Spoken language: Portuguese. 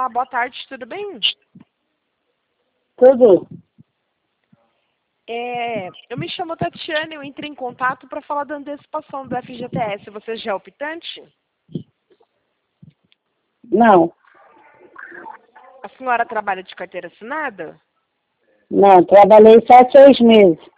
Olá, boa tarde, tudo bem? Tudo. Eu me chamo Tatiane, eu entrei em contato para falar da antecipação do FGTS. Você já é optante? Não, A senhora trabalha de carteira assinada? não, trabalhei só 6 meses.